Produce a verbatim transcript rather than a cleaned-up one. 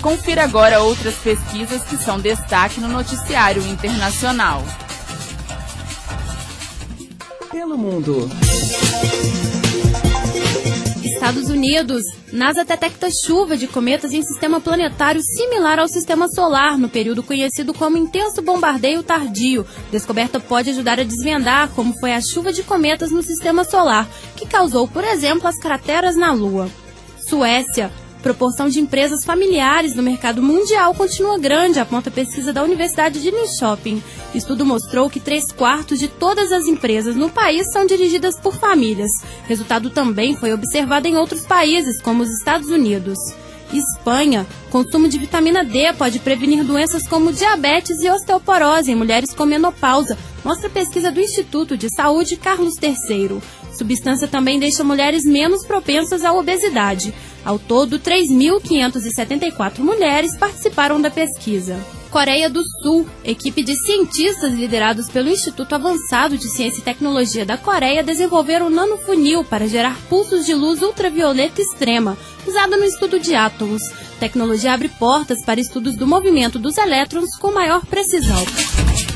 Confira agora outras pesquisas que são destaque no noticiário internacional. Pelo mundo. Estados Unidos. NASA detecta chuva de cometas em sistema planetário similar ao sistema solar, no período conhecido como intenso bombardeio tardio. Descoberta pode ajudar a desvendar como foi a chuva de cometas no sistema solar, que causou, por exemplo, as crateras na Lua. Suécia. Proporção de empresas familiares no mercado mundial continua grande, aponta a pesquisa da Universidade de Linköping. Estudo mostrou que três quartos de todas as empresas no país são dirigidas por famílias. Resultado também foi observado em outros países, como os Estados Unidos. Espanha. Consumo de vitamina D pode prevenir doenças como diabetes e osteoporose em mulheres com menopausa, mostra a pesquisa do Instituto de Saúde Carlos terceiro. Substância também deixa mulheres menos propensas à obesidade. Ao todo, três mil quinhentas e setenta e quatro mulheres participaram da pesquisa. Coreia do Sul. Equipe de cientistas liderados pelo Instituto Avançado de Ciência e Tecnologia da Coreia desenvolveram um nanofunil para gerar pulsos de luz ultravioleta extrema, usada no estudo de átomos. A tecnologia abre portas para estudos do movimento dos elétrons com maior precisão.